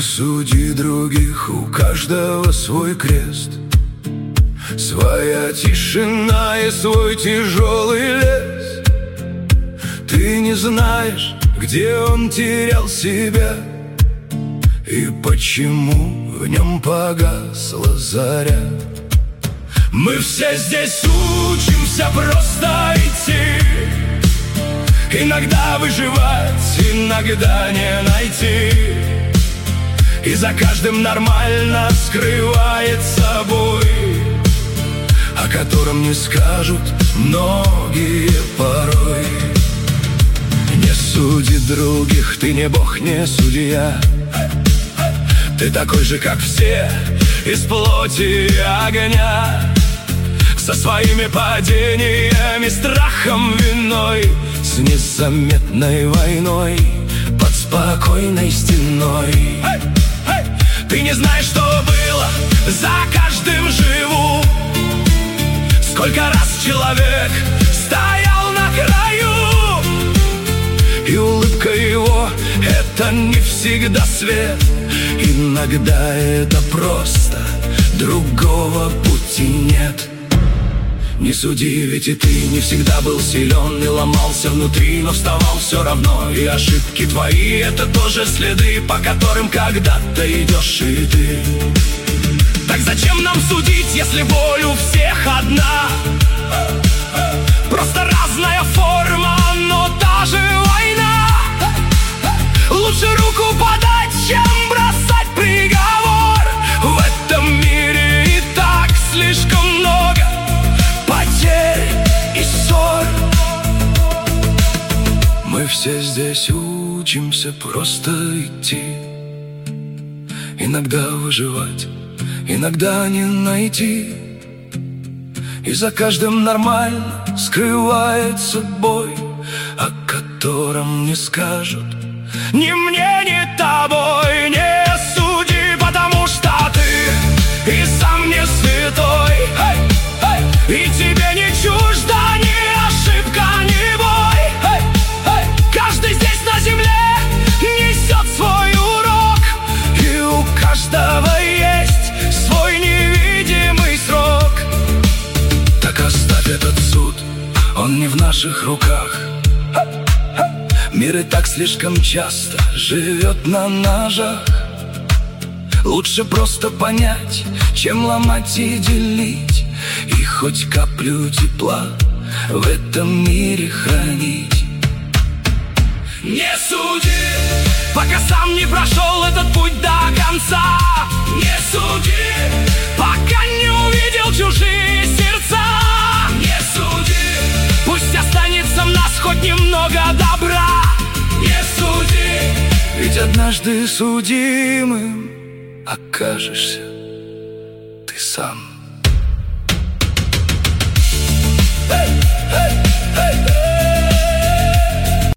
суди других, у каждого свой крест, своя тишина и свой тяжелый лес. Ты не знаешь, где он терял себя и почему в нем погасла заря. Мы все здесь учимся просто идти, иногда выживать, иногда не найти. И за каждым нормально скрывается бой, о котором не скажут многие порой. Не суди других, ты не бог, не судья. Ты такой же, как все, из плоти и огня, со своими падениями, страхом, виной, с незаметной войной под спокойной стеной. Ты не знаешь, что было, за каждым живу. Сколько раз человек стоял на краю, и улыбка его — это не всегда свет. Иногда это просто другого пути нет. Не суди, ведь и ты не всегда был силен и ломался внутри, но вставал все равно. И ошибки твои — это тоже следы, по которым когда-то идешь и ты. Так зачем нам судить, если боль у всех одна? Просто разная форма, но та же война. Лучше руку подать, чем бросать приговор. В этом мире и так слишком много потерь и ссор. Мы все здесь учимся просто идти, иногда выживать, иногда не найти. И за каждым нормально скрывается бой, о котором не скажут ни мне, ни тобой. Не суди, потому что ты и сам не святой, и тебе не чужда ни ошибка, ни бой. Каждый здесь на земле несет свой урок, и у каждого есть свой невидимый срок. Так оставь этот суд, он не в наших руках. Мир и так слишком часто живет на ножах. Лучше просто понять, чем ломать и делить, и хоть каплю тепла в этом мире хранить. Не суди, пока сам не прошел этот путь до конца. Не суди, пока не увидел чужие сердца. Не суди, пусть останется в нас хоть немного добра. Не суди, ведь однажды судимым окажешься ты сам. Hey, hey, hey.